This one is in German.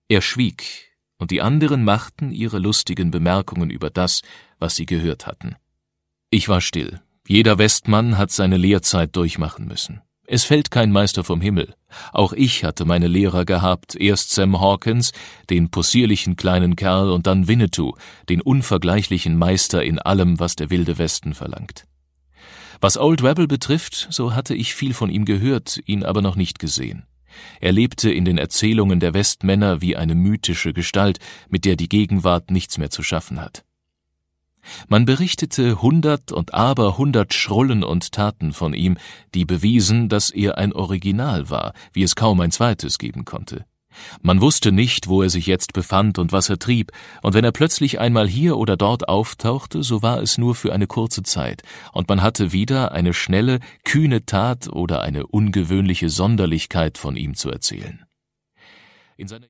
Er schwieg, und die anderen machten ihre lustigen Bemerkungen über das, was sie gehört hatten. Ich war still. Jeder Westmann hat seine Lehrzeit durchmachen müssen. Es fällt kein Meister vom Himmel. Auch ich hatte meine Lehrer gehabt, erst Sam Hawkins, den possierlichen kleinen Kerl, und dann Winnetou, den unvergleichlichen Meister in allem, was der wilde Westen verlangt. Was Old Rebel betrifft, so hatte ich viel von ihm gehört, ihn aber noch nicht gesehen. Er lebte in den Erzählungen der Westmänner wie eine mythische Gestalt, mit der die Gegenwart nichts mehr zu schaffen hat. Man berichtete 100 und aber 100 Schrullen und Taten von ihm, die bewiesen, dass er ein Original war, wie es kaum ein zweites geben konnte. Man wusste nicht, wo er sich jetzt befand und was er trieb, und wenn er plötzlich einmal hier oder dort auftauchte, so war es nur für eine kurze Zeit, und man hatte wieder eine schnelle, kühne Tat oder eine ungewöhnliche Sonderlichkeit von ihm zu erzählen. In seiner